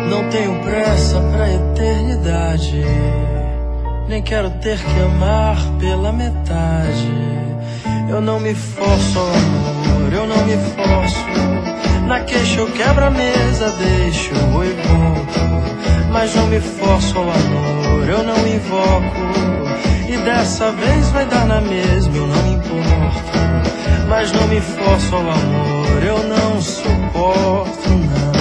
Não tenho pressa pra eternidade, nem quero ter que amar pela metade. Eu não me forço ao amor, eu não me forço. Na queixa eu quebro a mesa, deixo, vou e volto. Mas não me forço ao amor, eu não invoco. E dessa vez vai dar na mesma, eu não me importo. Mas não me forço ao amor, eu não suporto, não.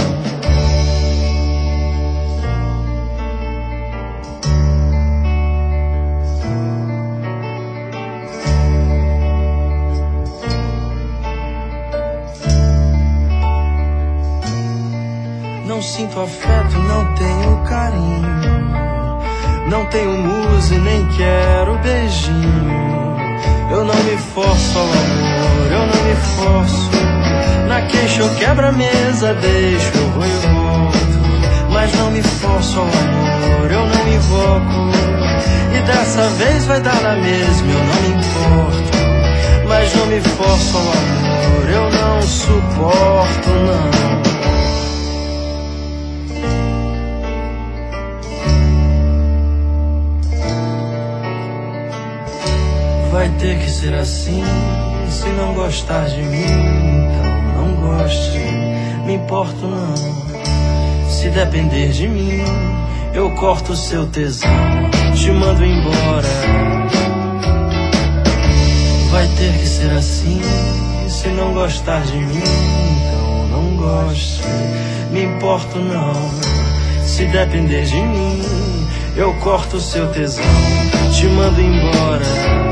Não sinto afeto, não tenho carinho. Não tenho musa e nem quero beijinho. Eu não me forço ao amor, eu não me forço. Na queixa eu quebro a mesa, deixo, eu vou e volto. Mas não me forço ao amor, eu não invoco. E dessa vez vai dar na mesma, eu não me importo. Mas não me forço ao amor, eu não suporto, não. Vai ter que ser assim, se não gostar de mim, então não goste, me importo não. Se depender de mim, eu corto o seu tesão, te mando embora. Vai ter que ser assim, se não gostar de mim, então não goste, me importo não. Se depender de mim, eu corto o seu tesão, te mando embora.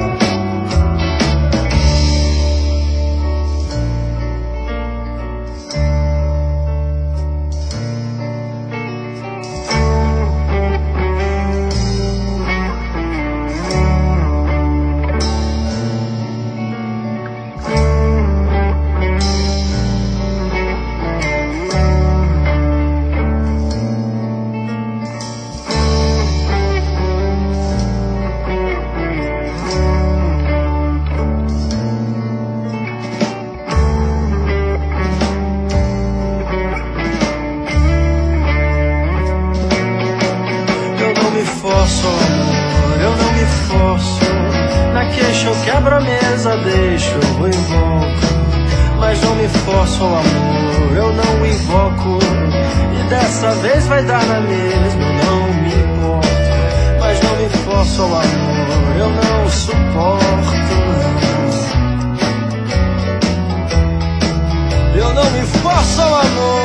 Forço ao amor, eu não me forço. Na queixa eu quebro a mesa, deixo, eu vou e volto. Mas não me forço ao amor, eu não invoco. E dessa vez vai dar na mesma, eu não me importo. Mas não me forço ao amor, eu não suporto, não. Eu não me forço ao amor.